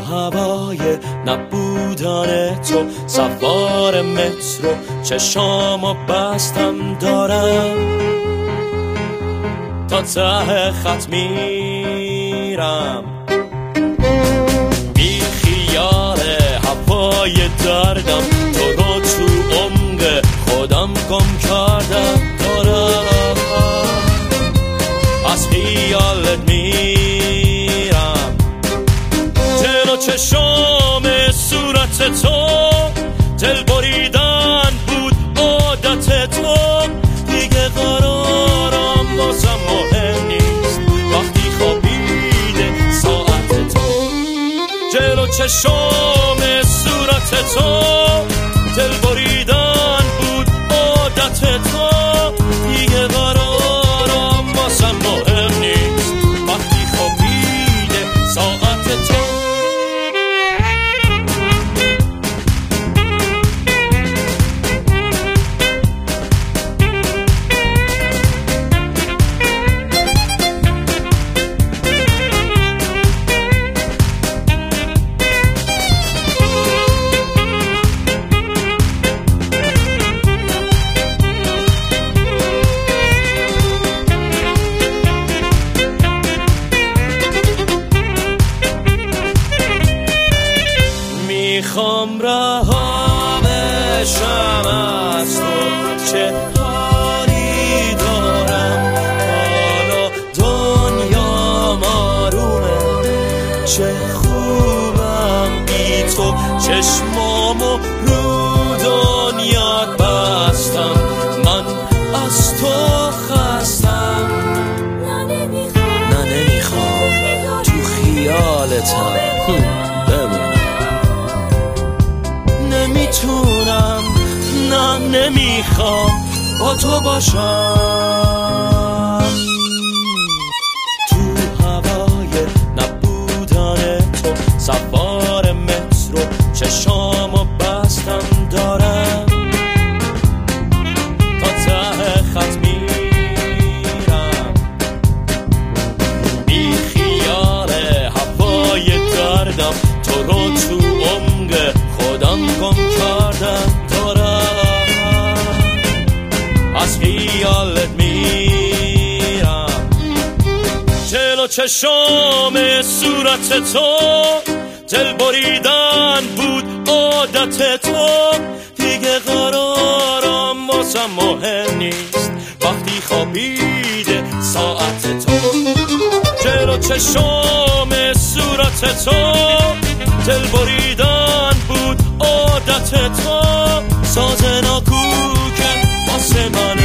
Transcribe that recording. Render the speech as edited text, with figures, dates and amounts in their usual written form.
هوای نبودن تو سوار مترو چشامو بستم دارم تا ته خط میرم بی خیال هوای دردم تو رو تو عمق خودم گم کردم دارم از خیالت میرم جلو چشام صورت تو دل بریدن بود عادت تو دیگه قرارم بازم مهم نیست وقتی خوابیده ساعت تو جلو چشام صورت تو دل بریدن بود عادت تو دیگه قرارم بازم مهم نیست وقتی خوابیده ساعت تو میخوام رها بشم از تو چه حالی دارم حالا دنیا آرومه چه خوبم بی تو چشمامو رو دنیا بستم من از تو خستم نه نمیخوام تو خیالتم نمیتونم نه نمیخوام با تو باشم تو هوای نبودن تو سوار مترو چشامو بستم دارم تا ته خط میرم بی خیال هوای دردم تو رو تو عمق خودم گم کردم دارم از خیالت میرم جلو چشام صورت تو دل بریدن بود عادت تو دیگه قرارم واسم مهم نیست وقتی خوابیده ساعت تو جلو چشام صورت تو دل بریدن بود عادت تو ساز ناکوکه واسه من